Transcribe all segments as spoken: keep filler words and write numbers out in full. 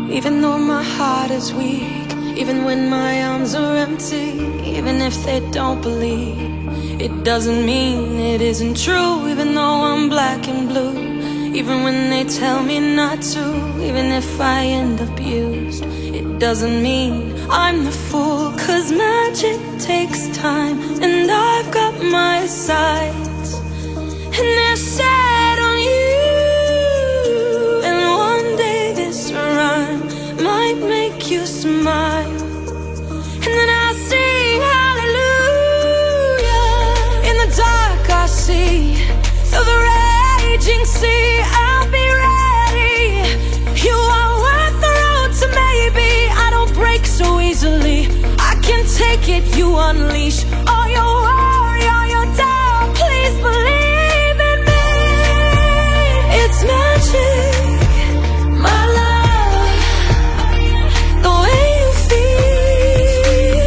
Even though my heart is weak, even when my arms are empty, even if they don't believe, it doesn't mean it isn't true. Even though I'm black and blue, even when they tell me not to, even if I end up used, it doesn't mean I'm the fool. Cause magic takes time, and I've got my sights, and they're set on you. And one day this rhyme might make you smile, and then I'll sing hallelujah. In the dark I see through the raging sea. I'll be ready. You are worth the road to maybe. I don't break so easily. I can take it. You unleash all your worry, all your doubt. Please believe in me. It's magic, my love, the way you feel.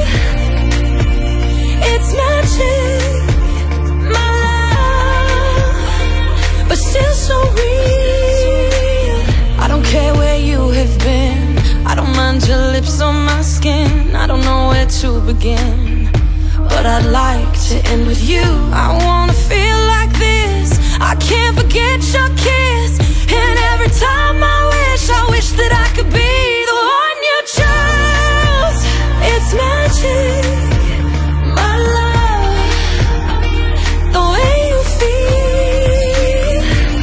It's magic, my love, but still so real. I don't care where you have been, I don't mind your lips on my skin. I don't know where to begin, but I'd like to end with you. I wanna feel like this, I can't forget your kiss. And every time I wish, I wish that I could be the one you chose. It's magic, my love, the way you feel.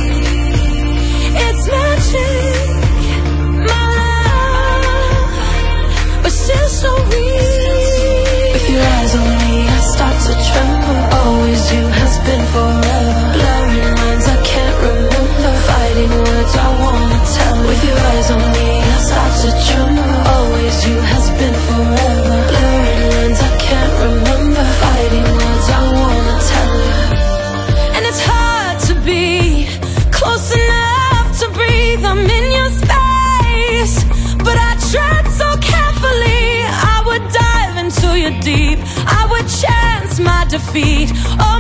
It's magic, my love, but still so real. With your eyes on me, I start to tremble. Always you has been forever. Blurring lines I can't remember, fighting words I wanna tell. With your eyes on me, I start to tremble. Always you has been forever. Blurring lines I can't remember, fighting words I wanna tell you. And it's hard to be close enough to breathe. I'm in your space, but I tread so carefully. I would dive into your deep, I would chance my defeat. Oh,